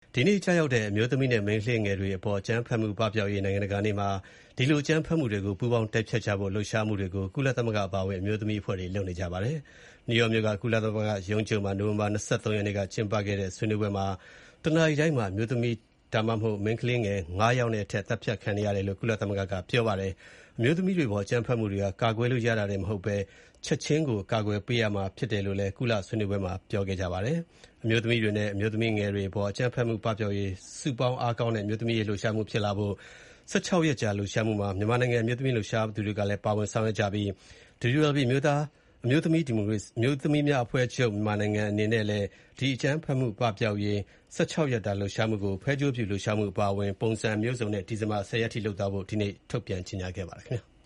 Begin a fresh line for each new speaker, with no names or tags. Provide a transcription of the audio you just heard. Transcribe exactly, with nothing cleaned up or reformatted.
ဒီနေ့ကျရောက်တဲ့အမျိုးသမီးနဲ့မိန်းကလေးငယ်တွေအပေါ်အကြမ်းဖက်မှုပပျောက်ရေးနိုင်ငံတကာနေ့မှာဒီလိုအကြမ်းဖက်မှုတွေကိုပူးပေါင်းတိုက်ဖျက်ကြဖို့လှုပ်ရှားမှုတွေကိုကုလသမဂ္ဂအပါအဝင်အမျိုးသမီးအဖွဲ့တွေလုပ်နေကြပါတယ်။ နယူးယောက်မြို့ကကုလသမဂ္ဂရုံးချုပ်မှာနိုဝင်ဘာလ ၂၃ ရက်နေ့ကကျင်းပခဲ့တဲ့ဆွေးနွေးပွဲမှာတနာရီတိုင်းမှာအမျိုးသမီးဒါမှမဟုတ်မိန်းကလေးငယ်ငါးယောက်နဲ့အထက်သတ်ဖြတ်ခံနေရတယ်လို့ကုလသမဂ္ဂကပြောပါတယ်။ အမျိုးသမီးတွေပေါ်အကြမ်းဖက်မှုတွေဟာကာကွယ်လို့ရတာတင်မဟုတ်ဘဲချက်ချင်းကိုကာကွယ်ပေးရမှာဖြစ်တယ်လို့လည်းကုလဆွေးနွေးပွဲမှာပြောခဲ့ကြပါတယ်။ အမျိုးသမီးတွေနဲ့အမျိုးသမီးငယ်တွေအပေါ်အကြမ်းဖက်မှုပပျောက်ရေးစုပေါင်းအားကောင်းတဲ့အမျိုးသမီးရေးလှုပ်ရှားမှုဖြစ်လာဖို့ ၁၆ ရက်ကြာလှုပ်ရှားမှုမှာမြန်မာနိုင်ငံအမျိုးသမီးလှုပ်ရှားသူတွေကလည်းပါဝင်ဆောင်ရွက်ကြပြီး ဒဗလ်ယူ အယ်လ် ပီ အမျိုးသားအမျိုးသမီးဒီမိုကရေစီအမျိုးသမီးများအဖွဲ့ချုပ်မြန်မာနိုင်ငံအနေနဲ့လည်းဒီအကြမ်းဖက်မှုပပျောက်ရေး၁၆ ရက်တာလှုပ်ရှားမှုကိုဖဲကြိုးဖြူလှုပ်ရှားမှုအပါအဝင်ပုံစံမျိုးစုံနဲ့ဒီဇင်ဘာ ၁၀ ရက်ထိလုပ်သွားဖို့ဒီနေ့ထုတ်ပြန်ကြေညာခဲ့ပါတယ်ခင်ဗျာ